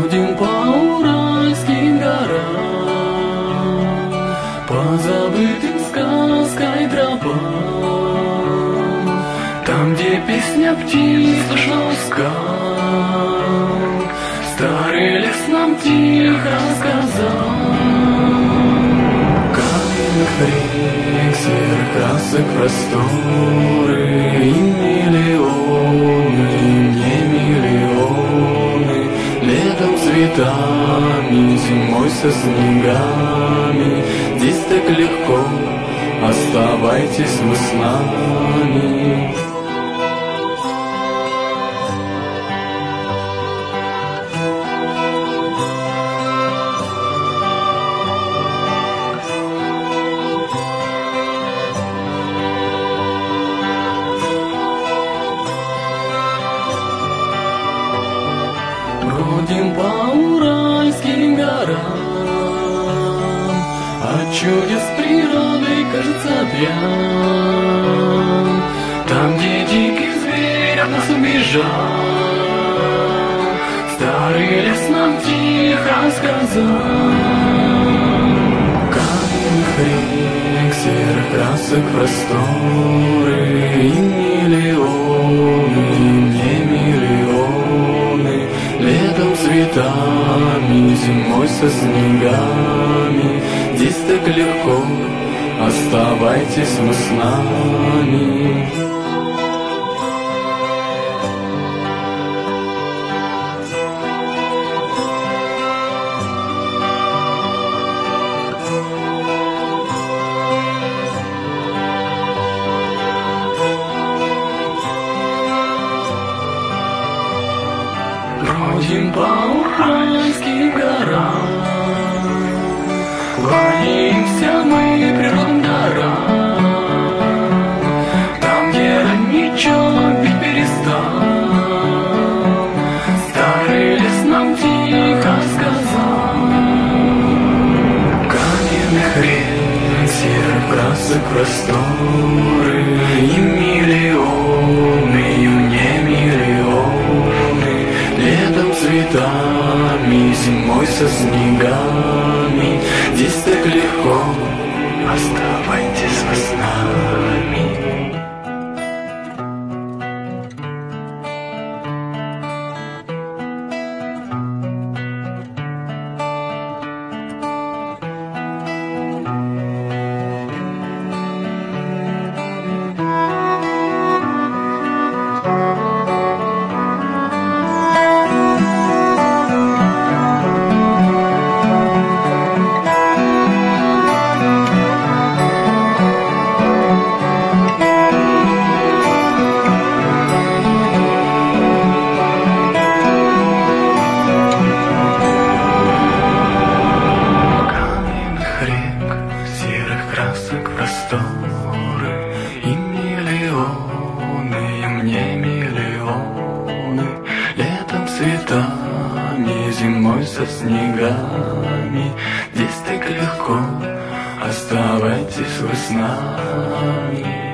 Бродим по уральским горам, по забытым сказкой тропам, там, где песня птиц слышна у скал. Старый лес нам тихо сказал: каменных рек, серых красок просторы, и миллионы, не миллионы, летом цветами, зимой со снегами. Здесь так легко, оставайтесь вы с нами. Бродим по уральским горам, от чудес природы кажется пьян. Там, где дикий зверь от нас убежал, старый лес нам тихо сказал: каменных рек, серых красок просторы, и миллионы, не миллионы, летом цветами, зимой со снегами. Здесь так легко, оставайтесь вы с нами. Бродим по уральским горам, кланяемся мы природным дарам. Там, где родничок пить перестал, старый лес нам тихо сказал: каменных рек, серых красок просторы, и миллионы, и не миллионы, летом цветами, зимой со снегами. Здесь так легко, оставайтесь вы с нами. Просторы и миллионы, и мне миллионы, летом цветами, зимой со снегами. Здесь так легко, оставайтесь вы с нами.